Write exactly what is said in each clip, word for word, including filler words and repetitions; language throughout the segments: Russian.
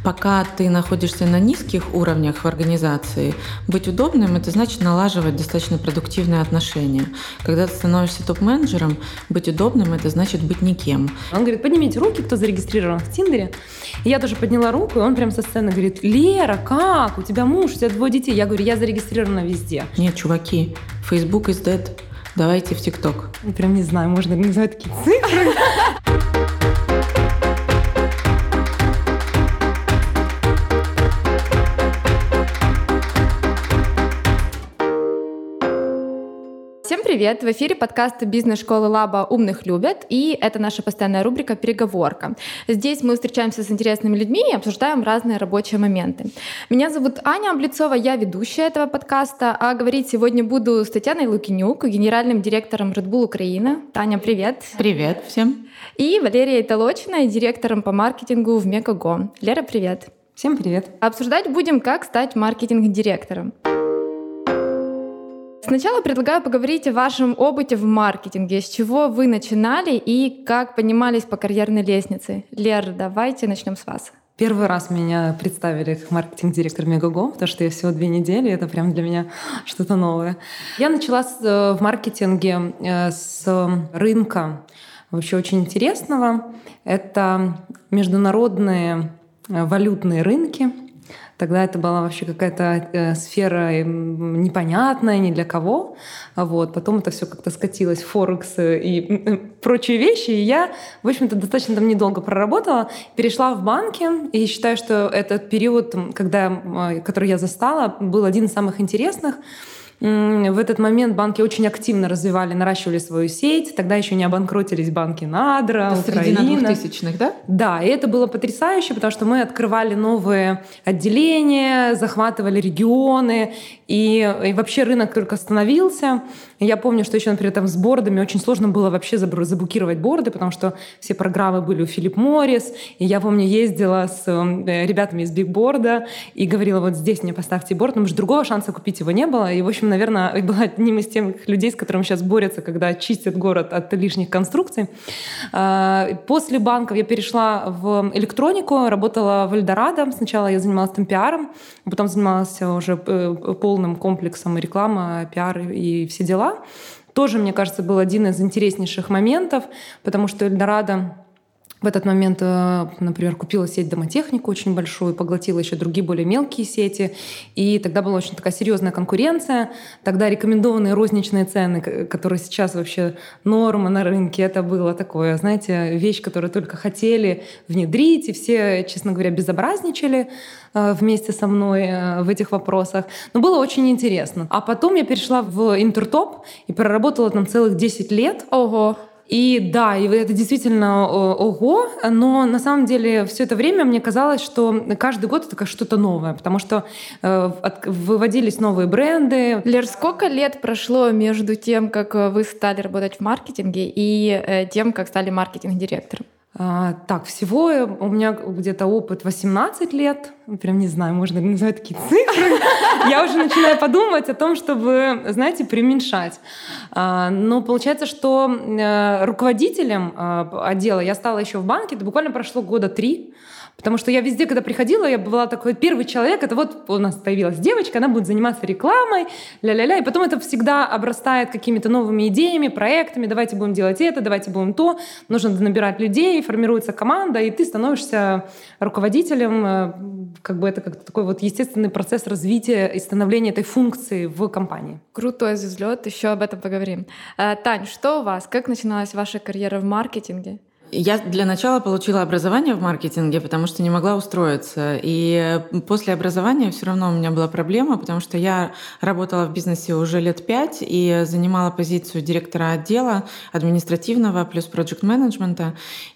Пока ты находишься на низких уровнях в организации, быть удобным — это значит налаживать достаточно продуктивные отношения. Когда ты становишься топ-менеджером, быть удобным — это значит быть никем. Он говорит: поднимите руки, кто зарегистрирован в Тиндере. И я тоже подняла руку, и он прям со сцены говорит: Лера, как? У тебя муж, у тебя двое детей. Я говорю: я зарегистрирована везде. Нет, чуваки, Facebook is dead. Давайте в ТикТок. Прям не знаю, можно называть такие цифры. Всем привет! В эфире подкаста бизнес-школы Лаба «Умных любят», и это наша постоянная рубрика «Переговорка». Здесь мы встречаемся с интересными людьми и обсуждаем разные рабочие моменты. Меня зовут Аня Облицова, я ведущая этого подкаста, а говорить сегодня буду с Татьяной Лукинюк, генеральным директором Red Bull Украина. Таня, привет! Привет всем! И Валерией Толочиной, директором по маркетингу в Мегаго. Лера, привет! Всем привет! Обсуждать будем, как стать маркетинг-директором. Сначала предлагаю поговорить о вашем опыте в маркетинге. С чего вы начинали и как поднимались по карьерной лестнице? Лер, давайте начнем с вас. Первый раз меня представили как маркетинг-директор Мегаго, потому что я всего две недели, это прям для меня что-то новое. Я начала с, в маркетинге с рынка вообще очень интересного. Это международные валютные рынки. Тогда это была вообще какая-то э, сфера непонятная ни для кого. Вот. Потом это все как-то скатилось в Форекс и э, прочие вещи. И я, в общем-то, достаточно там недолго проработала, перешла в банки. И считаю, что этот период, когда, э, который я застала, был один из самых интересных. В этот момент банки очень активно развивали, наращивали свою сеть. Тогда еще не обанкротились банки Надра, это Украина. Середина двухтысячных, да? Да, и это было потрясающе, потому что мы открывали новые отделения, захватывали регионы, и, и вообще рынок только становился. Я помню, что еще, например, там с бордами очень сложно было вообще заблокировать борды, потому что все программы были у Филипп Моррис. И я помню, ездила с ребятами из Бигборда и говорила: вот здесь мне поставьте борд, потому что другого шанса купить его не было. И, в общем, наверное, была одним из тех людей, с которыми сейчас борются, когда чистят город от лишних конструкций. После банков я перешла в электронику, работала в Эльдорадо. Сначала я занималась там пиаром, потом занималась уже полным комплексом реклама, пиар и все дела. Тоже, мне кажется, был один из интереснейших моментов, потому что Эльдорадо в этот момент, например, купила сеть домотехнику очень большую, поглотила еще другие более мелкие сети. И тогда была очень такая серьезная конкуренция. Тогда рекомендованные розничные цены, которые сейчас вообще норма на рынке, это было такое, знаете, вещь, которую только хотели внедрить. И все, честно говоря, безобразничали вместе со мной в этих вопросах. Но было очень интересно. А потом я перешла в Интертоп и проработала там целых десять лет. Ого! И да, и это действительно ого, но на самом деле все это время мне казалось, что каждый год это как что-то новое, потому что э, от, выводились новые бренды. Лер, сколько лет прошло между тем, как вы стали работать в маркетинге, и э, тем, как стали маркетинг-директором? А, так, всего у меня где-то опыт восемнадцать лет. Прям не знаю, можно называть такие цифры. Я уже начинаю подумать о том, чтобы, знаете, преуменьшать. А, но получается, что руководителем отдела я стала еще в банке. Это буквально прошло года три. Потому что я везде, когда приходила, я была такой первый человек. Это вот у нас появилась девочка, она будет заниматься рекламой, ля-ля-ля. И потом это всегда обрастает какими-то новыми идеями, проектами. Давайте будем делать это, давайте будем то. Нужно набирать людей, формируется команда, и ты становишься руководителем. Как бы это как такой вот естественный процесс развития и становления этой функции в компании. Крутой взлет, еще об этом поговорим. Тань, что у вас? Как начиналась ваша карьера в маркетинге? Я для начала получила образование в маркетинге, потому что не могла устроиться. И после образования все равно у меня была проблема, потому что я работала в бизнесе уже лет пять и занимала позицию директора отдела административного плюс проект-менеджмента.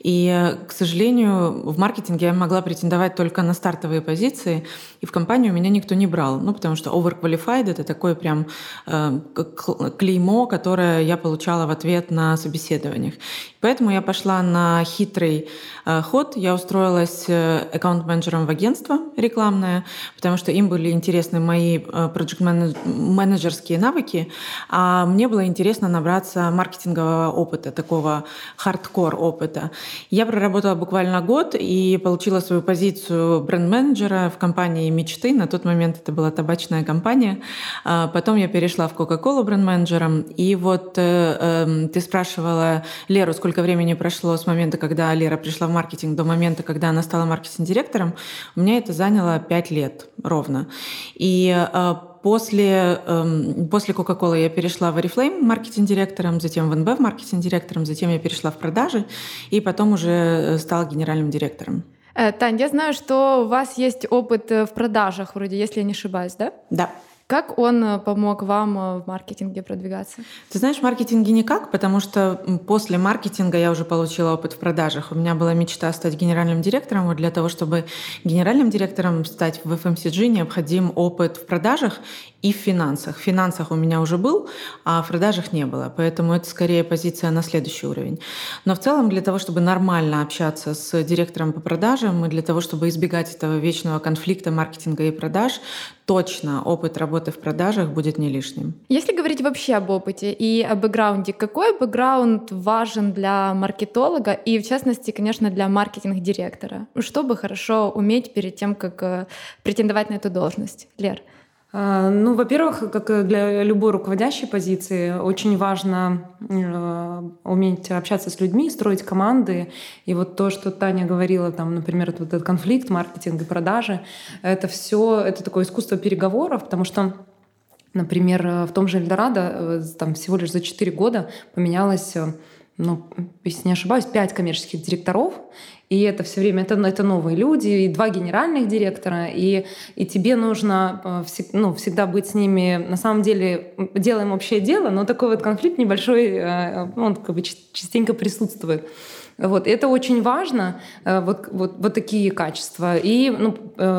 И, к сожалению, в маркетинге я могла претендовать только на стартовые позиции, и в компанию меня никто не брал. Ну, потому что overqualified — это такое прям э, клеймо, которое я получала в ответ на собеседованиях. Поэтому я пошла на на хитрый ход. Я устроилась аккаунт-менеджером в агентство рекламное, потому что им были интересны мои проект-менеджерские навыки, а мне было интересно набраться маркетингового опыта, такого хардкор опыта. Я проработала буквально год и получила свою позицию бренд-менеджера в компании мечты. На тот момент это была табачная компания. Потом я перешла в Coca-Cola бренд-менеджером. И вот э, э, ты спрашивала Леру, сколько времени прошло с момента, когда Лера пришла в маркетинг, до момента, когда она стала маркетинг-директором. У меня это заняло пять лет ровно. И э, После, э, после Coca-Cola я перешла в Oriflame маркетинг-директором, затем в эн бэ маркетинг-директором, затем я перешла в продажи и потом уже стала генеральным директором. Тань, я знаю, что у вас есть опыт в продажах, вроде, если я не ошибаюсь, да? Да. Как он помог вам в маркетинге продвигаться? Ты знаешь, в маркетинге никак, потому что после маркетинга я уже получила опыт в продажах. У меня была мечта стать генеральным директором. Вот для того, чтобы генеральным директором стать в эф эм си джи, необходим опыт в продажах и в финансах. В финансах у меня уже был, а в продажах не было. Поэтому это скорее позиция на следующий уровень. Но в целом для того, чтобы нормально общаться с директором по продажам и для того, чтобы избегать этого вечного конфликта маркетинга и продаж, точно опыт работы в продажах будет не лишним. Если говорить вообще об опыте и о бэкграунде, какой бэкграунд важен для маркетолога и, в частности, конечно, для маркетинг-директора? Чтобы хорошо уметь перед тем, как претендовать на эту должность? Лер? Ну, во-первых, как для любой руководящей позиции, очень важно э, уметь общаться с людьми, строить команды. И вот то, что Таня говорила, там, например, вот этот конфликт, маркетинг и продажи, это все, это такое искусство переговоров, потому что, например, в том же Эльдорадо там всего лишь за четыре года поменялось, ну, если не ошибаюсь, пять коммерческих директоров. И это все время это, это новые люди, и два генеральных директора, и, и тебе нужно ну, всегда быть с ними. На самом деле делаем общее дело, но такой вот конфликт небольшой, он как бы частенько присутствует. Вот. Это очень важно, вот, вот, вот такие качества. И ну,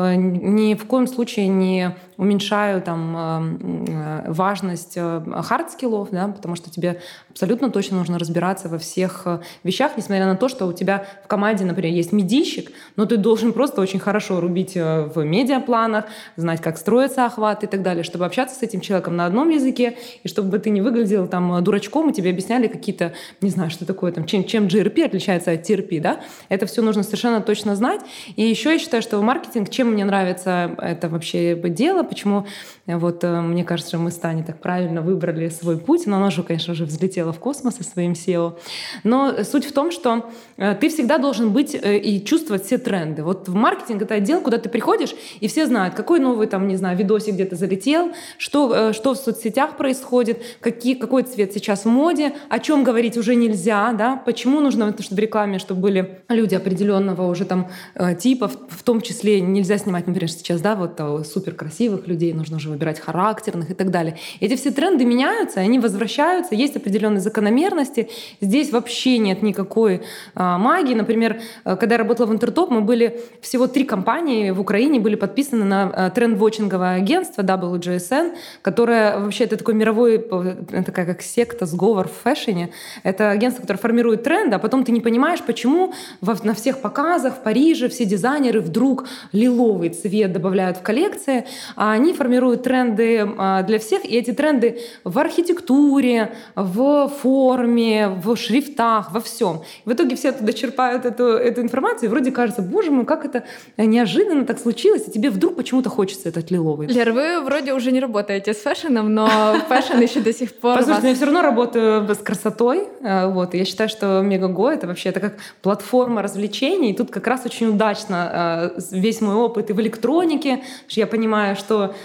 ни в коем случае не уменьшаю там, важность хард-скиллов, да, потому что тебе абсолютно точно нужно разбираться во всех вещах, несмотря на то, что у тебя в команде, например, есть медийщик, но ты должен просто очень хорошо рубить в медиапланах, знать, как строится охват и так далее, чтобы общаться с этим человеком на одном языке, и чтобы ты не выглядел там дурачком, и тебе объясняли какие-то, не знаю, что такое, там, чем, чем джи ар пи отличается от ти ар пи, да, это все нужно совершенно точно знать. И еще я считаю, что маркетинг, чем мне нравится это вообще дело, почему вот мне кажется, мы с Таней так правильно выбрали свой путь, но она же, конечно, уже взлетела в космос со своим сео, но суть в том, что ты всегда должен быть и чувствовать все тренды. Вот в маркетинг — это отдел, куда ты приходишь, и все знают, какой новый там, не знаю, видосик где-то залетел, что, что в соцсетях происходит, какие, какой цвет сейчас в моде, о чем говорить уже нельзя, да, почему нужно, чтобы в рекламе, чтобы были люди определенного уже там типа, в том числе нельзя снимать, например, сейчас, да, вот супер красивых людей, нужно уже выбирать характерных и так далее. Эти все тренды меняются, они возвращаются, есть определенные закономерности. Здесь вообще нет никакой а, магии. Например, когда я работала в Интертоп, мы были всего три компании в Украине были подписаны на а, тренд-вотчинговое агентство дабл ю джи эс эн, которое вообще это такой мировой, такая как секта, сговор в фэшне. Это агентство, которое формирует тренды, а потом ты не понимаешь, почему во, на всех показах в Париже все дизайнеры вдруг лиловый цвет добавляют в коллекции, а они формируют тренды для всех, и эти тренды в архитектуре, в форме, в шрифтах, во всем. В итоге все оттуда черпают эту, эту информацию, и вроде кажется, боже мой, как это неожиданно так случилось, и тебе вдруг почему-то хочется этот лиловый. Лер, вы вроде уже не работаете с фэшном, но фэшн еще до сих пор. Послушайте, я все равно работаю с красотой. Вот. Я считаю, что Мегаго — это вообще это как платформа развлечений, и тут как раз очень удачно весь мой опыт и в электронике, что я понимаю, что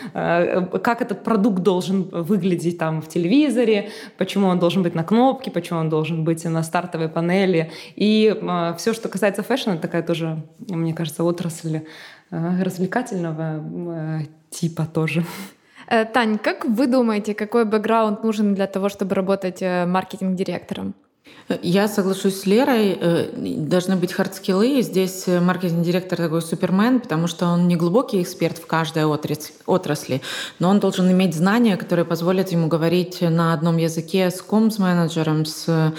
как этот продукт должен выглядеть там в телевизоре, почему он должен быть на кнопке, почему он должен быть на стартовой панели. И э, все, что касается фэшна, такая тоже, мне кажется, отрасль э, развлекательного э, типа тоже. Тань, как вы думаете, какой бэкграунд нужен для того, чтобы работать маркетинг-директором? Я соглашусь с Лерой. Должны быть хардскиллы. Здесь маркетинг-директор такой супермен, потому что он не глубокий эксперт в каждой отрасли, но он должен иметь знания, которые позволят ему говорить на одном языке с коммс-менеджером, с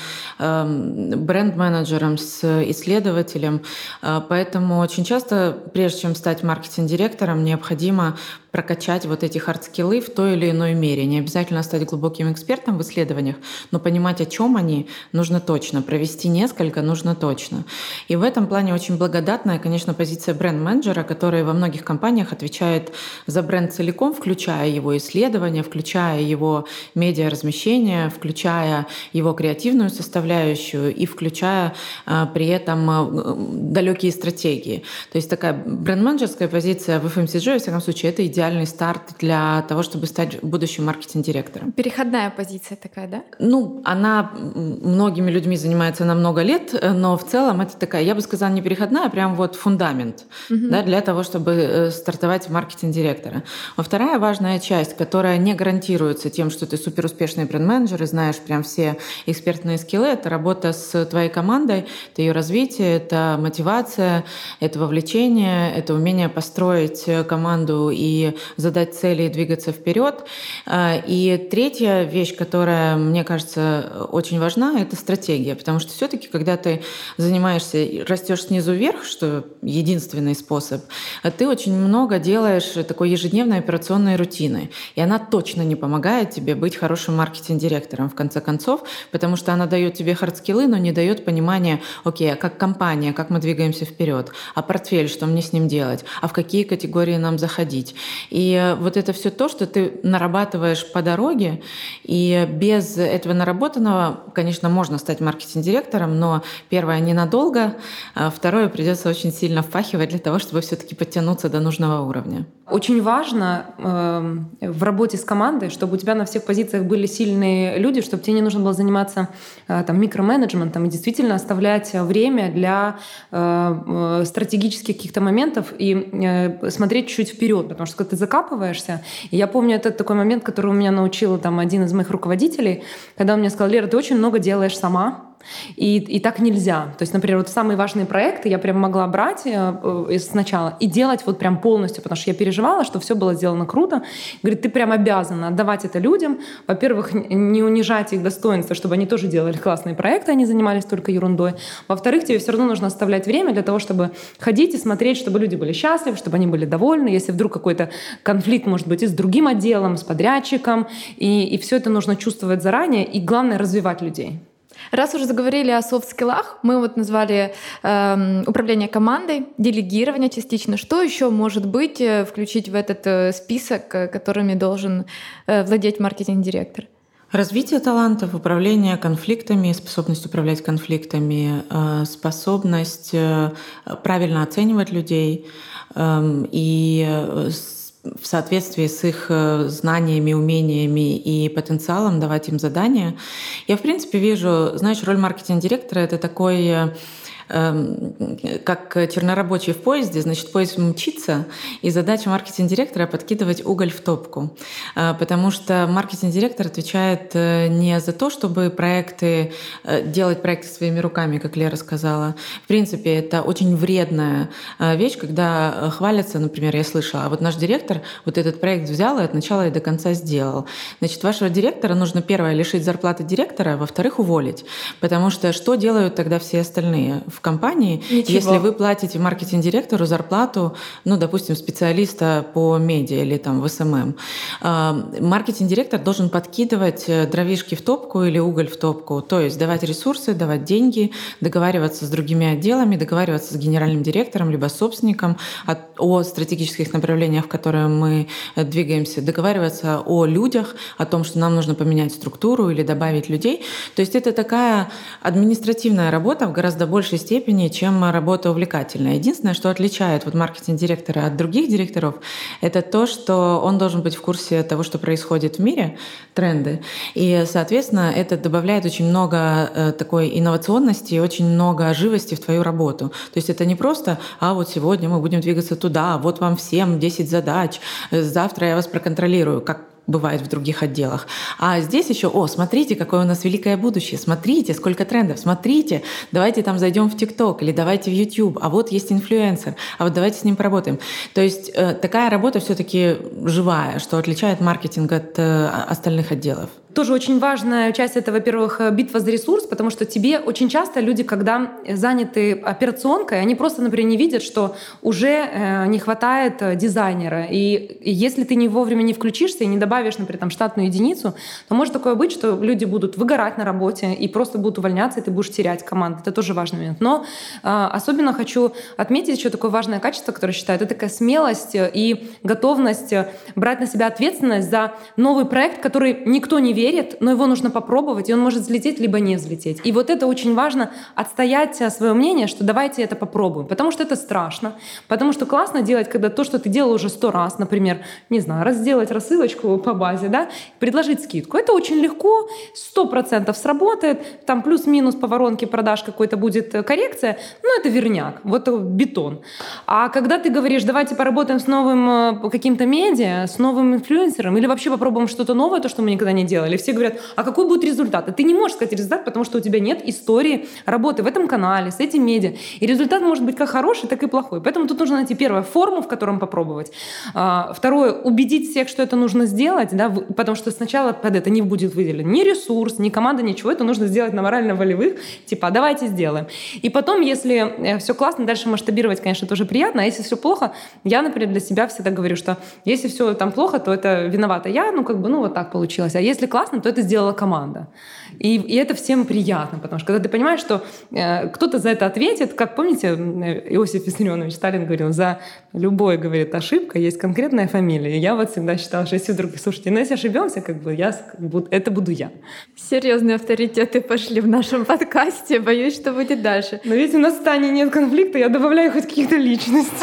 бренд-менеджером, с исследователем. Поэтому очень часто, прежде чем стать маркетинг-директором, необходимо прокачать вот эти хардскиллы в той или иной мере. Не обязательно стать глубоким экспертом в исследованиях, но понимать, о чем они, нужно точно. Провести несколько нужно точно. И в этом плане очень благодатная, конечно, позиция бренд-менеджера, который во многих компаниях отвечает за бренд целиком, включая его исследования, включая его медиаразмещение, включая его креативную составляющую и включая а, при этом а, далекие стратегии. То есть такая бренд-менеджерская позиция в эф эм си джи, во всяком случае, это идеальный идеальный старт для того, чтобы стать будущим маркетинг-директором. Переходная позиция такая, да? Ну, она многими людьми занимается на много лет, но в целом это такая, я бы сказала, не переходная, а прям вот фундамент, угу. да, для того, чтобы стартовать в маркетинг-директора. А вторая важная часть, которая не гарантируется тем, что ты суперуспешный бренд-менеджер и знаешь прям все экспертные скиллы, это работа с твоей командой, это ее развитие, это мотивация, это вовлечение, это умение построить команду и задать цели и двигаться вперед. И третья вещь, которая, мне кажется, очень важна, это стратегия. Потому что все-таки, когда ты занимаешься, растешь снизу вверх, что единственный способ, ты очень много делаешь такой ежедневной операционной рутины. И она точно не помогает тебе быть хорошим маркетинг-директором, в конце концов, потому что она дает тебе хардскиллы, но не дает понимания, окей, а как компания, как мы двигаемся вперед, а портфель, что мне с ним делать, а в какие категории нам заходить. И вот это все то, что ты нарабатываешь по дороге, и без этого наработанного, конечно, можно стать маркетинг-директором, но первое, ненадолго, а второе, придется очень сильно впахивать для того, чтобы все-таки подтянуться до нужного уровня. Очень важно э, в работе с командой, чтобы у тебя на всех позициях были сильные люди, чтобы тебе не нужно было заниматься э, там, микроменеджментом и действительно оставлять время для э, стратегических каких-то моментов и э, смотреть чуть вперед, потому что когда ты закапываешься, и я помню этот такой момент, который у меня научил там, один из моих руководителей, когда он мне сказал: Лера, ты очень много делаешь сама, И, и так нельзя. То есть, например, вот самые важные проекты я прям могла брать э, сначала и делать вот прям полностью, потому что я переживала, что все было сделано круто. Говорит, ты прям обязана отдавать это людям. Во-первых, не унижать их достоинство, чтобы они тоже делали классные проекты, они занимались только ерундой. Во-вторых, тебе все равно нужно оставлять время для того, чтобы ходить и смотреть, чтобы люди были счастливы, чтобы они были довольны. Если вдруг какой-то конфликт может быть и с другим отделом, с подрядчиком, и, и все это нужно чувствовать заранее, и главное — развивать людей. Раз уже заговорили о софт-скиллах, мы вот назвали э, управление командой, делегирование частично. Что еще может быть э, включить в этот э, список, э, которыми должен э, владеть маркетинг-директор? Развитие талантов, управление конфликтами, способность управлять конфликтами, э, способность э, правильно оценивать людей э, и э, в соответствии с их знаниями, умениями и потенциалом давать им задания. Я, в принципе, вижу, знаешь, роль маркетинг-директора — это такой, как чернорабочий в поезде, значит, поезд мчится, и задача маркетинг-директора — подкидывать уголь в топку. Потому что маркетинг-директор отвечает не за то, чтобы проекты, делать проекты своими руками, как Лера сказала. В принципе, это очень вредная вещь, когда хвалятся, например, я слышала, а вот наш директор вот этот проект взял и от начала и до конца сделал. Значит, вашего директора нужно, первое, лишить зарплаты директора, во-вторых, уволить. Потому что что делают тогда все остальные в компании, Ничего. Если вы платите маркетинг-директору зарплату, ну, допустим, специалиста по медиа или там в эс эм эм, маркетинг-директор должен подкидывать дровишки в топку или уголь в топку, то есть давать ресурсы, давать деньги, договариваться с другими отделами, договариваться с генеральным директором либо собственником о, о стратегических направлениях, в которые мы двигаемся, договариваться о людях, о том, что нам нужно поменять структуру или добавить людей. То есть это такая административная работа в гораздо большей степени, степени, чем работа увлекательная. Единственное, что отличает вот маркетинг-директора от других директоров, это то, что он должен быть в курсе того, что происходит в мире, тренды. И, соответственно, это добавляет очень много такой инновационности и очень много живости в твою работу. То есть это не просто, а вот сегодня мы будем двигаться туда, вот вам всем десять задач, завтра я вас проконтролирую, как бывает в других отделах. А здесь еще, о, смотрите, какое у нас великое будущее, смотрите, сколько трендов, смотрите, давайте там зайдем в ТикТок или давайте в YouTube, а вот есть инфлюенсер, а вот давайте с ним поработаем. То есть такая работа все-таки живая, что отличает маркетинг от остальных отделов. Тоже очень важная часть — это, во-первых, битва за ресурс, потому что тебе очень часто люди, когда заняты операционкой, они просто, например, не видят, что уже не хватает дизайнера. И если ты не вовремя не включишься и не добавишь, например, там, штатную единицу, то может такое быть, что люди будут выгорать на работе и просто будут увольняться, и ты будешь терять команду. Это тоже важный момент. Но особенно хочу отметить еще такое важное качество, которое считаю, это такая смелость и готовность брать на себя ответственность за новый проект, который никто не видит, верит, но его нужно попробовать, и он может взлететь, либо не взлететь. И вот это очень важно, отстоять свое мнение, что давайте это попробуем. Потому что это страшно. Потому что классно делать, когда то, что ты делал уже сто раз, например, не знаю, разделать рассылочку по базе, да, предложить скидку. Это очень легко, сто процентов сработает, там плюс-минус по воронке продаж какой-то будет коррекция, но это верняк, вот бетон. А когда ты говоришь, давайте поработаем с новым каким-то медиа, с новым инфлюенсером, или вообще попробуем что-то новое, то, что мы никогда не делали, все говорят, а какой будет результат? И ты не можешь сказать результат, потому что у тебя нет истории работы в этом канале, с этим медиа. И результат может быть как хороший, так и плохой. Поэтому тут нужно найти, первое, форму, в котором попробовать. А, второе, убедить всех, что это нужно сделать, да, потому что сначала под это не будет выделен ни ресурс, ни команда, ничего. Это нужно сделать на морально-волевых, типа, давайте сделаем. И потом, если все классно, дальше масштабировать, конечно, тоже приятно. А если все плохо, я, например, для себя всегда говорю, что если все там плохо, то это виновата я, ну, как бы, ну, вот так получилось. А если классно, то это сделала команда. И, и это всем приятно, потому что когда ты понимаешь, что э, кто-то за это ответит, как помните, Иосиф Виссарионович Сталин говорил, за любой, говорит, ошибка есть конкретная фамилия. И я вот всегда считала, что если вдруг, слушайте, ну если ошибемся, как бы я, это буду я. Серьезные авторитеты пошли в нашем подкасте, боюсь, что будет дальше. Но ведь у нас в Тане нет конфликта, я добавляю хоть каких-то личностей.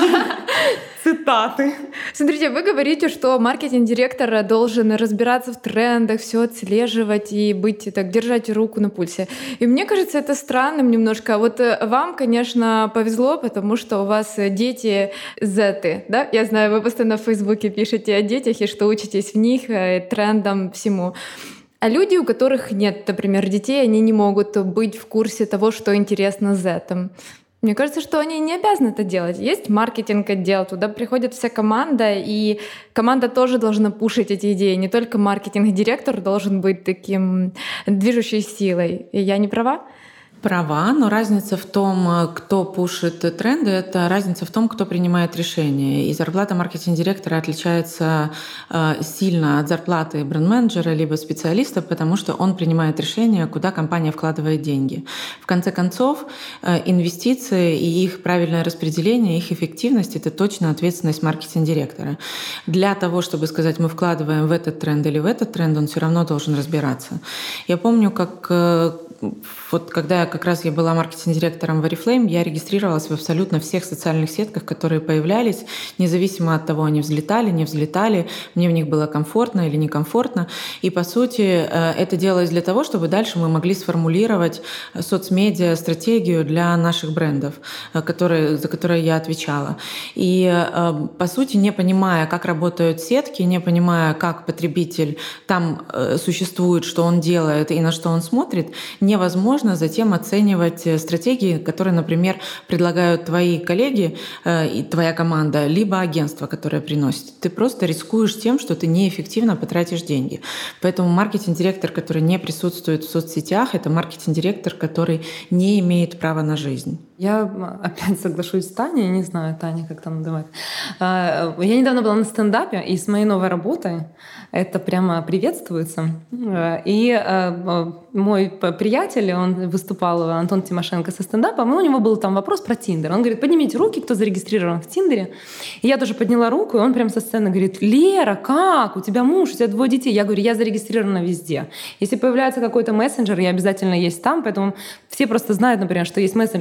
Цитаты. Смотрите, вы говорите, что маркетинг-директор должен разбираться в трендах, все отслеживать и быть, так, держать руку на пульсе. И мне кажется, это странным немножко. Вот вам, конечно, повезло, потому что у вас дети зеты, да? Я знаю, вы постоянно в Фейсбуке пишете о детях и что учитесь в них, трендам, всему. А люди, у которых нет, например, детей, они не могут быть в курсе того, что интересно зетам. Мне кажется, что они не обязаны это делать. Есть маркетинг-отдел, туда приходит вся команда, и команда тоже должна пушить эти идеи. Не только маркетинг-директор должен быть таким движущей силой. И я не права? Права, но разница в том, кто пушит тренды, это разница в том, кто принимает решения. И зарплата маркетинг-директора отличается сильно от зарплаты бренд-менеджера либо специалиста, потому что он принимает решение, куда компания вкладывает деньги. В конце концов, инвестиции и их правильное распределение, их эффективность — это точно ответственность маркетинг-директора. Для того, чтобы сказать, мы вкладываем в этот тренд или в этот тренд, он все равно должен разбираться. Я помню, как вот когда я как раз я была маркетинг-директором в Oriflame, я регистрировалась в абсолютно всех социальных сетках, которые появлялись, независимо от того, они взлетали, не взлетали, мне в них было комфортно или некомфортно. И, по сути, это делалось для того, чтобы дальше мы могли сформулировать соцмедиа стратегию для наших брендов, которые, за которые я отвечала. И, по сути, не понимая, как работают сетки, не понимая, как потребитель там существует, что он делает и на что он смотрит, невозможно затем оценивать стратегии, которые, например, предлагают твои коллеги э, и твоя команда, либо агентство, которое приносит. Ты просто рискуешь тем, что ты неэффективно потратишь деньги. Поэтому маркетинг-директор, который не присутствует в соцсетях, это маркетинг-директор, который не имеет права на жизнь. Я опять соглашусь с Таней, не знаю, Таня, как там называют. Я недавно была на стендапе, и с моей новой работой это прямо приветствуется. И мой приятель, он выступал, Антон Тимошенко, со стендапом, и у него был там вопрос про Тиндер. Он говорит, поднимите руки, кто зарегистрирован в Тиндере. И я тоже подняла руку, и он прямо со сцены говорит, Лера, как? У тебя муж, у тебя двое детей. Я говорю, я зарегистрирована везде. Если появляется какой-то мессенджер, я обязательно есть там, поэтому все просто знают, например, что есть мессенджер, который я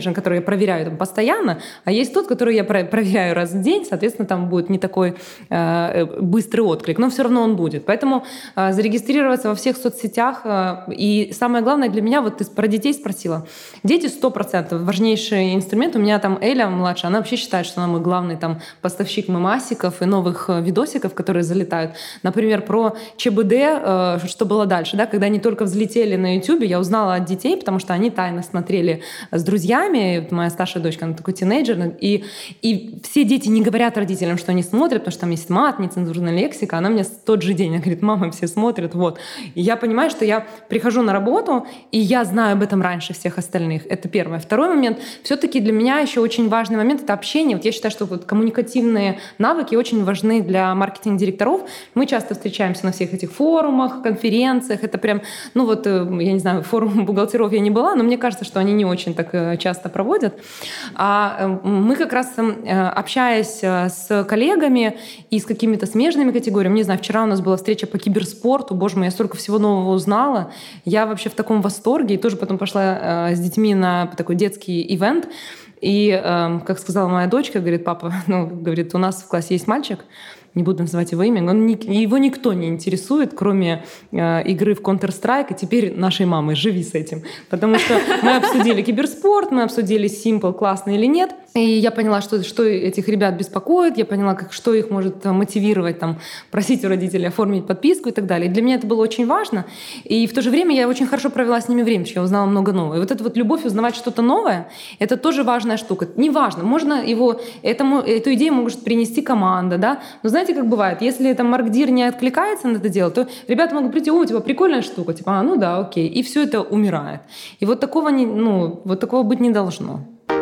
проверяю там постоянно, а есть тот, который я проверяю раз в день, соответственно, там будет не такой э, быстрый отклик, но все равно он будет. Поэтому э, зарегистрироваться во всех соцсетях. Э, и самое главное для меня, вот ты про детей спросила. Дети сто процентов важнейший инструмент. У меня там Эля младшая, она вообще считает, что она мой главный там поставщик мемасиков и новых видосиков, которые залетают. Например, про ЧБД, э, что было дальше, да, когда они только взлетели на Ютубе, я узнала от детей, потому что они тайно смотрели с друзьями. Моя старшая дочка, она такой тинейджер, и, и все дети не говорят родителям, что они смотрят, потому что там есть мат, нецензурная лексика. Она мне в тот же день, она говорит: мама, все смотрят, вот. И я понимаю, что я прихожу на работу, и я знаю об этом раньше всех остальных. Это первое. Второй момент. Все-таки для меня еще очень важный момент — это общение. Вот я считаю, что вот коммуникативные навыки очень важны для маркетинг-директоров. Мы часто встречаемся на всех этих форумах, конференциях. Это прям, ну вот, я не знаю, форум бухгалтеров я не была, но мне кажется, что они не очень так часто проводят. А мы как раз, общаясь с коллегами и с какими-то смежными категориями, не знаю, вчера у нас была встреча по киберспорту, боже мой, я столько всего нового узнала. Я вообще в таком восторге. И тоже потом пошла с детьми на такой детский ивент. И, как сказала моя дочка, говорит: папа, ну, говорит, у нас в классе есть мальчик, не буду называть его имя, он, его никто не интересует, кроме э, игры в Counter-Strike, и теперь нашей мамой живи с этим. Потому что мы обсудили киберспорт, мы обсудили Simple, классно или нет, и я поняла, что, что этих ребят беспокоит, я поняла, как, что их может мотивировать, там, просить у родителей оформить подписку и так далее. И для меня это было очень важно, и в то же время я очень хорошо провела с ними время, потому что я узнала много нового. И вот эта вот любовь узнавать что-то новое, это тоже важная штука. Неважно, можно его, этому, эту идею может принести команда, да, но знаете, как бывает, если там маркдир не откликается на это дело, то ребята могут прийти: о, типа, прикольная штука, типа, а, ну да, окей, и все это умирает. И вот такого, не, ну, вот такого быть не должно.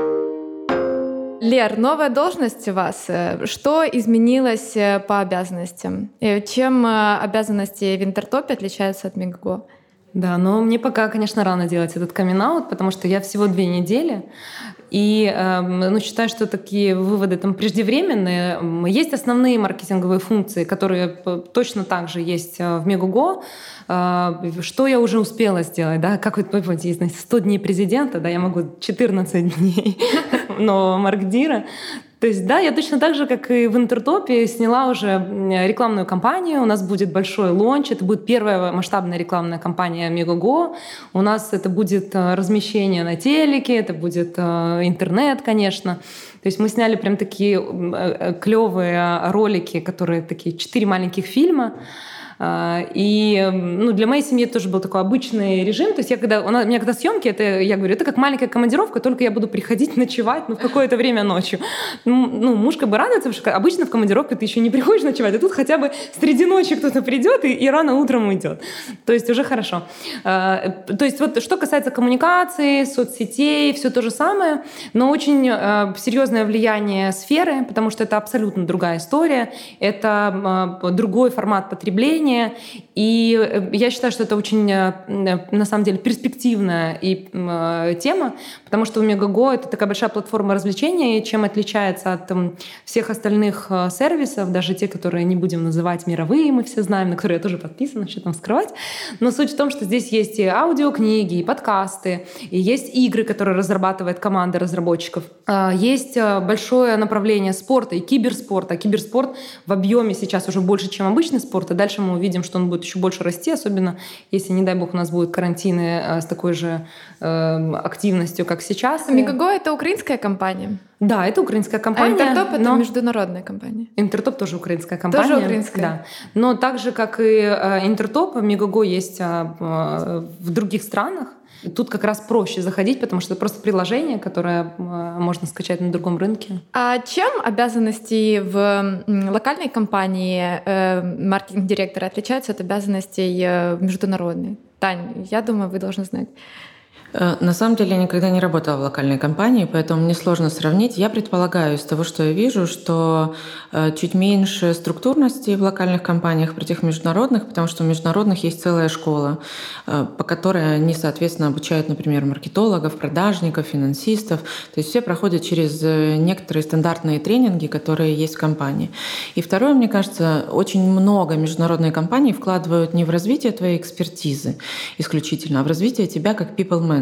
Лер, новая должность у вас. Что изменилось по обязанностям? Чем обязанности в Интертопе отличаются от Мегаго? Да, но мне пока, конечно, рано делать этот камин-аут, потому что я всего две недели. И э, ну, считаю, что такие выводы там преждевременные. Есть основные маркетинговые функции, которые точно так же есть в Мегаго. Э, что я уже успела сделать? Да? Как вы помните, есть сто дней президента, да, я могу четырнадцать дней нового маркдира. То есть, да, я точно так же, как и в Интертопе, сняла уже рекламную кампанию. У нас будет большой лонч. Это будет первая масштабная рекламная кампания Мегаго. У нас это будет размещение на телеке, это будет интернет, конечно. То есть мы сняли прям такие клевые ролики, которые такие четыре маленьких фильма. И ну, для моей семьи это тоже был такой обычный режим. То есть я когда, у, нас, у меня когда съемки, это, я говорю, это как маленькая командировка, только я буду приходить ночевать ну, в какое-то время ночью. Ну, муж как бы радуется, потому что обычно в командировку ты еще не приходишь ночевать, а тут хотя бы среди ночи кто-то придет и, и рано утром уйдет. То есть уже хорошо. То есть вот что касается коммуникации, соцсетей, все то же самое, но очень серьезное влияние сферы, потому что это абсолютно другая история, это другой формат потребления. И я считаю, что это очень, на самом деле, перспективная и, э, тема, потому что у Мегаго это такая большая платформа развлечений, чем отличается от там, всех остальных сервисов, даже те, которые не будем называть мировые, мы все знаем, на которые я тоже подписана, что там скрывать. Но суть в том, что здесь есть и аудиокниги, и подкасты, и есть игры, которые разрабатывает команда разработчиков. Есть большое направление спорта и киберспорта. Киберспорт в объеме сейчас уже больше, чем обычный спорт, а дальше мы увидим, что он будет еще больше расти, особенно если, не дай бог, у нас будут карантины с такой же э, активностью, как сейчас. Мегаго — это украинская компания? Да, это украинская компания. А Интертоп — это но... международная компания? Интертоп тоже украинская компания. Тоже украинская? Да. Но так же, как и Интертоп, Мегаго есть в других странах. Тут как раз проще заходить, потому что это просто приложение, которое можно скачать на другом рынке. А чем обязанности в локальной компании э, маркетинг-директора отличаются от обязанностей э, международной? Тань, я думаю, вы должны знать. На самом деле я никогда не работала в локальной компании, поэтому мне сложно сравнить. Я предполагаю из того, что я вижу, что чуть меньше структурности в локальных компаниях при тех международных, потому что в международных есть целая школа, по которой они, соответственно, обучают, например, маркетологов, продажников, финансистов. То есть все проходят через некоторые стандартные тренинги, которые есть в компании. И второе, мне кажется, очень много международные компании вкладывают не в развитие твоей экспертизы исключительно, а в развитие тебя как people manager.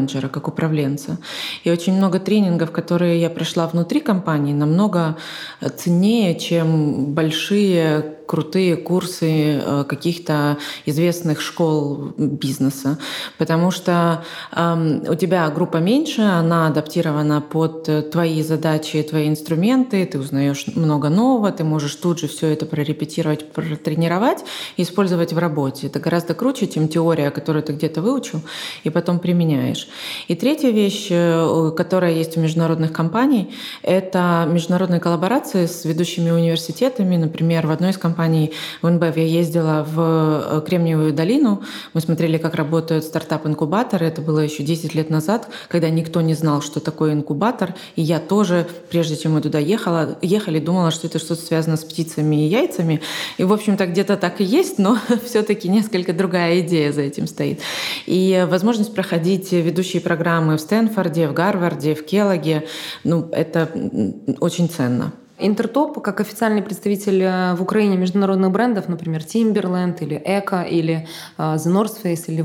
менеджера, как управленца. И очень много тренингов, которые я прошла внутри компании, намного ценнее, чем большие крутые курсы каких-то известных школ бизнеса. Потому что э, у тебя группа меньше, она адаптирована под твои задачи, твои инструменты, ты узнаешь много нового, ты можешь тут же все это прорепетировать, протренировать и использовать в работе. Это гораздо круче, чем теория, которую ты где-то выучил и потом применяешь. И третья вещь, которая есть у международных компаний, это международные коллаборации с ведущими университетами. Например, в одной из компаний в эн бэ вэ я ездила в Кремниевую долину. Мы смотрели, как работают стартап-инкубаторы. Это было еще десять лет назад, когда никто не знал, что такое инкубатор. И я тоже, прежде чем мы туда ехала, ехали, думала, что это что-то связано с птицами и яйцами. И, в общем-то, где-то так и есть, но все-таки несколько другая идея за этим стоит. И возможность проходить ведущие программы в Стэнфорде, в Гарварде, в Келлоге, ну, это очень ценно. Интертоп, как официальный представитель в Украине международных брендов, например, Timberland или Эко, или The North Face, или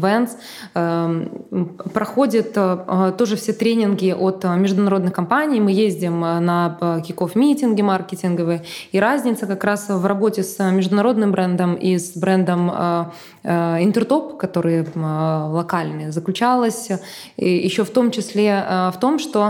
Vans, проходит тоже все тренинги от международных компаний. Мы ездим на кик-офф-митинги маркетинговые. И разница как раз в работе с международным брендом и с брендом Интертоп, который локальный, заключалась еще в том числе в том, что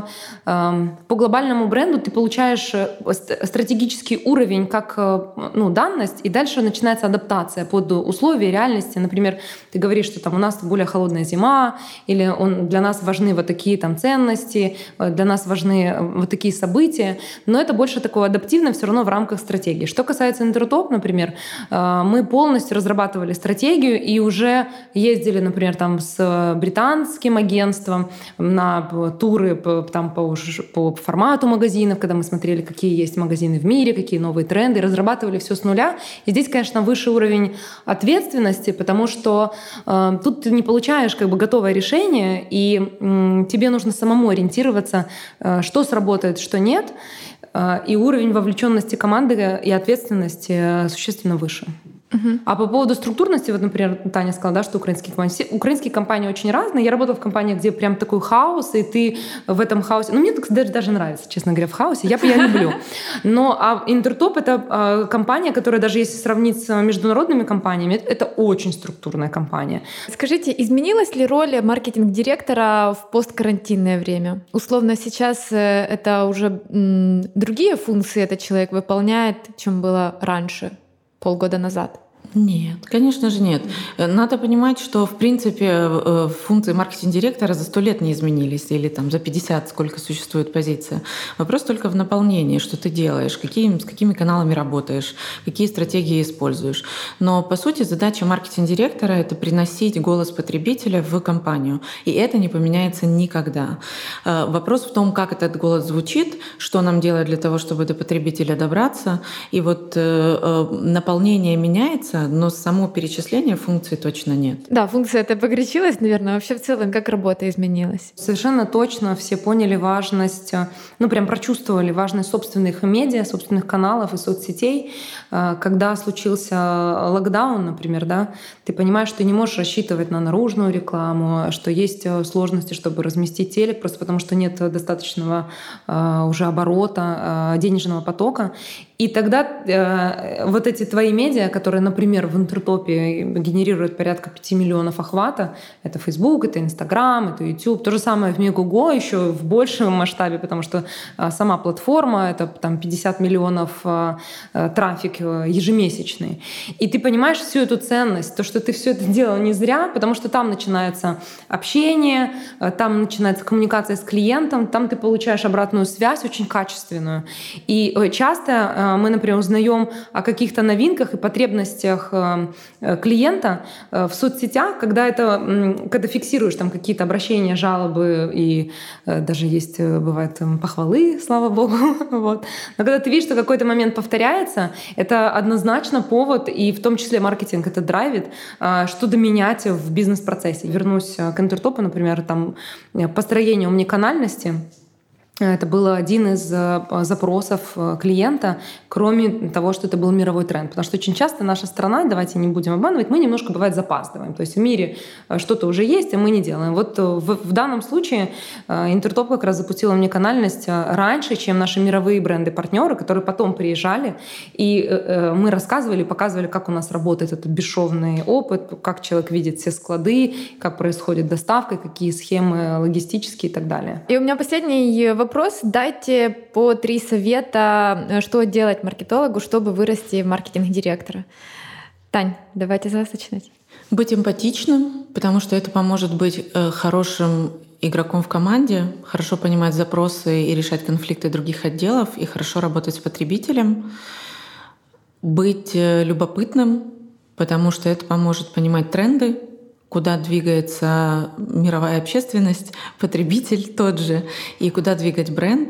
по глобальному бренду ты получаешь стратегический уровень как ну, данность, и дальше начинается адаптация под условия реальности. Например, ты говоришь, что там у нас более холодная зима, или он, для нас важны вот такие там ценности, для нас важны вот такие события, но это больше такое адаптивное все равно в рамках стратегии. Что касается Интертоп, например, мы полностью разрабатывали стратегию и уже ездили, например, там с британским агентством на туры там, по, по формату магазинов, когда мы смотрели, какие есть магазины в мире, какие новые тренды, разрабатывали все с нуля. И здесь, конечно, выше уровень ответственности, потому что э, тут ты не получаешь как бы готовое решение, и э, тебе нужно самому ориентироваться, э, что сработает, что нет, э, и уровень вовлеченности команды и ответственности э, существенно выше. Uh-huh. А по поводу структурности, вот, например, Таня сказала, да, что украинские компании, все, украинские компании очень разные. Я работала в компании, где прям такой хаос, и ты в этом хаосе... Ну, мне даже, даже нравится, честно говоря, в хаосе. Я, я люблю. Но а Интертоп — это а, компания, которая даже если сравнить с международными компаниями, это, это очень структурная компания. Скажите, изменилась ли роль маркетинг-директора в посткарантинное время? Условно, сейчас это уже м, другие функции этот человек выполняет, чем было раньше? Полгода назад? Нет, конечно же нет. Надо понимать, что в принципе функции маркетинг-директора за сто лет не изменились, или там за пятьдесят, сколько существует позиция. Вопрос только в наполнении, что ты делаешь, какие, с какими каналами работаешь, какие стратегии используешь. Но по сути задача маркетинг-директора — это приносить голос потребителя в компанию, и это не поменяется никогда. Вопрос в том, как этот голос звучит, что нам делать для того, чтобы до потребителя добраться, и вот наполнение меняется, но само перечисление функций точно нет. Да, функция это погорячилась, наверное. Вообще в целом, как работа изменилась? Совершенно точно все поняли важность, ну прям прочувствовали важность собственных медиа, собственных каналов и соцсетей. Когда случился локдаун, например, да, ты понимаешь, что ты не можешь рассчитывать на наружную рекламу, что есть сложности, чтобы разместить телек, просто потому что нет достаточного уже оборота, денежного потока. И тогда э, вот эти твои медиа, которые, например, в Интертопе генерируют порядка пяти миллионов охвата, это Facebook, это Instagram, это YouTube, то же самое в Мегого еще в большем масштабе, потому что э, сама платформа — это там пятьдесят миллионов э, э, трафик ежемесячный. И ты понимаешь всю эту ценность, то, что ты все это делал не зря, потому что там начинается общение, э, там начинается коммуникация с клиентом, там ты получаешь обратную связь очень качественную. И э, часто э, мы, например, узнаем о каких-то новинках и потребностях клиента в соцсетях, когда, это, когда фиксируешь там какие-то обращения, жалобы и даже есть, бывают похвалы, слава богу. Вот. Но когда ты видишь, что какой-то момент повторяется, это однозначно повод, и в том числе маркетинг это драйвит, что-то менять в бизнес-процессе. Вернусь к Интертопу, например, там построение умниканальности. Это был один из запросов клиента, кроме того, что это был мировой тренд. Потому что очень часто наша страна, давайте не будем обманывать, мы немножко, бывает, запаздываем. То есть в мире что-то уже есть, а мы не делаем. Вот в, в данном случае Интертоп как раз запустила мне канальность раньше, чем наши мировые бренды-партнеры, которые потом приезжали, и мы рассказывали, показывали, как у нас работает этот бесшовный опыт, как человек видит все склады, как происходит доставка, какие схемы логистические и так далее. И у меня последний вопрос. Вопрос. Дайте по три совета, что делать маркетологу, чтобы вырасти в маркетинг-директора. Тань, давайте за вас начинать. Быть эмпатичным, потому что это поможет быть хорошим игроком в команде, хорошо понимать запросы и решать конфликты других отделов, и хорошо работать с потребителем. Быть любопытным, потому что это поможет понимать тренды, куда двигается мировая общественность, потребитель тот же, и куда двигать бренд.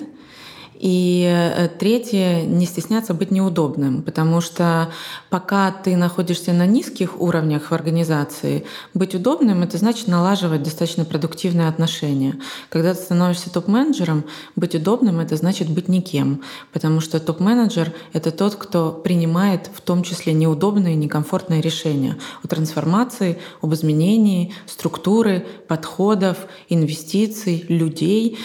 И третье — не стесняться быть неудобным, потому что пока ты находишься на низких уровнях в организации, быть удобным — это значит налаживать достаточно продуктивные отношения. Когда ты становишься топ-менеджером, быть удобным — это значит быть никем, потому что топ-менеджер — это тот, кто принимает в том числе неудобные, некомфортные решения о трансформации, об изменении структуры, подходов, инвестиций, людей.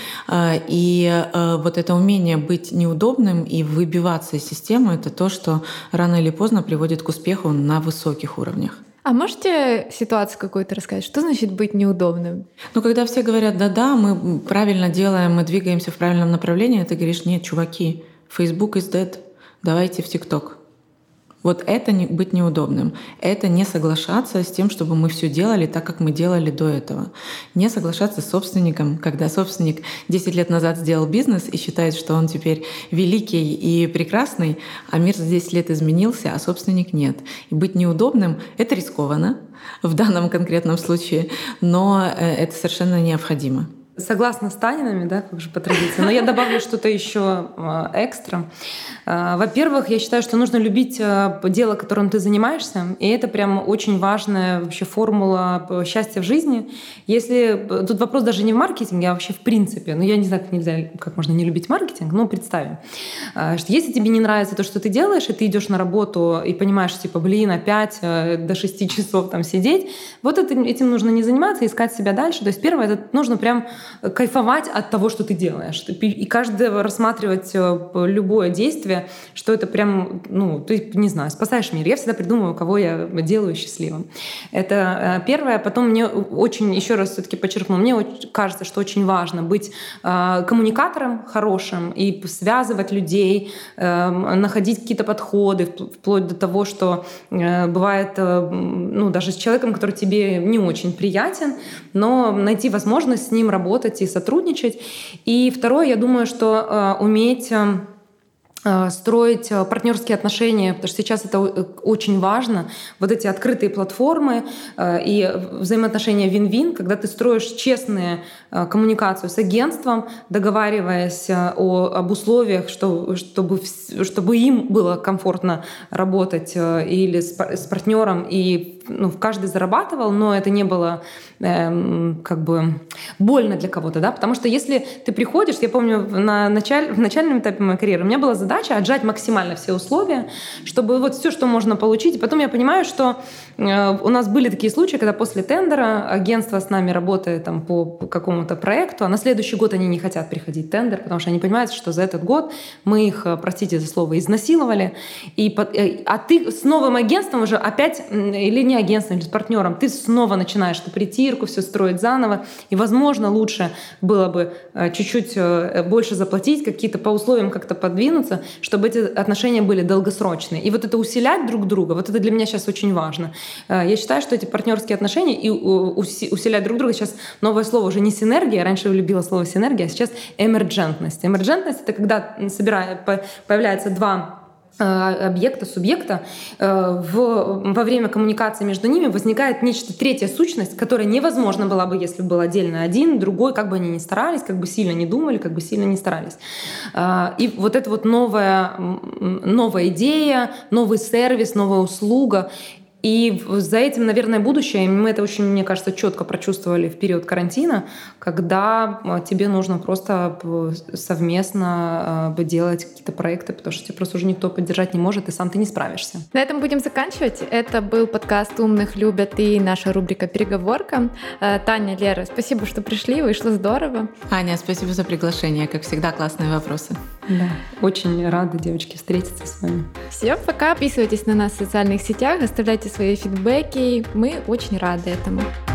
И вот это умение быть неудобным и выбиваться из системы — это то, что рано или поздно приводит к успеху на высоких уровнях. А можете ситуацию какую-то рассказать? Что значит быть неудобным? Ну, когда все говорят «да-да, мы правильно делаем, мы двигаемся в правильном направлении», ты говоришь «нет, чуваки, Facebook is dead, давайте в TikTok». Вот это не, быть неудобным. Это не соглашаться с тем, чтобы мы все делали так, как мы делали до этого. Не соглашаться с собственником, когда собственник десять лет назад сделал бизнес и считает, что он теперь великий и прекрасный, а мир за десять лет изменился, а собственник нет. И быть неудобным — это рискованно в данном конкретном случае, но это совершенно необходимо. Согласна с Танинами, да, как же по традиции. Но я добавлю что-то еще экстра. Во-первых, я считаю, что нужно любить дело, которым ты занимаешься, и это прям очень важная вообще формула счастья в жизни. Если тут вопрос даже не в маркетинге, а вообще в принципе. Ну, я не знаю, как нельзя, как можно не любить маркетинг, но представим, что если тебе не нравится то, что ты делаешь, и ты идешь на работу и понимаешь, типа, блин, опять до шести часов там сидеть, вот это, этим нужно не заниматься, искать себя дальше. То есть первое, это нужно прям кайфовать от того, что ты делаешь. И каждого рассматривать любое действие, что это прям, ну, ты, не знаю, спасаешь мир. Я всегда придумываю, кого я делаю счастливым. Это первое. Потом мне очень, еще раз все-таки подчеркну, мне кажется, что очень важно быть коммуникатором хорошим и связывать людей, находить какие-то подходы, вплоть до того, что бывает, ну, даже с человеком, который тебе не очень приятен, но найти возможность с ним работать и сотрудничать. И второе, я думаю, что э, уметь э, строить партнерские отношения, потому что сейчас это очень важно. Вот эти открытые платформы э, и взаимоотношения вин-вин, когда ты строишь честную э, коммуникацию с агентством, договариваясь о, об условиях, что, чтобы, чтобы им было комфортно работать э, или с, с партнером, и ну, каждый зарабатывал, но это не было э, как бы больно для кого-то, да, потому что если ты приходишь, я помню, на началь, в начальном этапе моей карьеры у меня была задача отжать максимально все условия, чтобы вот все, что можно получить, и потом я понимаю, что э, у нас были такие случаи, когда после тендера агентство с нами работает там, по, по какому-то проекту, а на следующий год они не хотят приходить в тендер, потому что они понимают, что за этот год мы их, простите за слово, изнасиловали, и, а ты с новым агентством уже опять, или не агентством, или с партнером, ты снова начинаешь эту притирку, все строить заново. И, возможно, лучше было бы чуть-чуть больше заплатить, какие-то по условиям как-то подвинуться, чтобы эти отношения были долгосрочные. И вот это усилять друг друга, вот это для меня сейчас очень важно. Я считаю, что эти партнерские отношения и усилять друг друга, сейчас новое слово уже не синергия, раньше я любила слово синергия, а сейчас эмерджентность. Эмерджентность — это когда собирая, появляется два объекта, субъекта, в, во время коммуникации между ними возникает нечто третья сущность, которая невозможна была бы, если бы был отдельно один, другой, как бы они ни старались, как бы сильно не думали, как бы сильно не старались. И вот эта вот новая, новая идея, новый сервис, новая услуга, И за этим, наверное, будущее. Мы это очень, мне кажется, четко прочувствовали в период карантина, когда тебе нужно просто совместно делать какие-то проекты, потому что тебя просто уже никто поддержать не может, и сам ты не справишься. На этом будем заканчивать. Это был подкаст «Умных любят» и наша рубрика «Переговорка». Таня, Лера, спасибо, что пришли, вышло здорово. Аня, спасибо за приглашение. Как всегда, классные вопросы. Да, очень рада, девочки, встретиться с вами. Всем пока. Подписывайтесь на нас в социальных сетях, оставляйте свои фидбэки. Мы очень рады этому.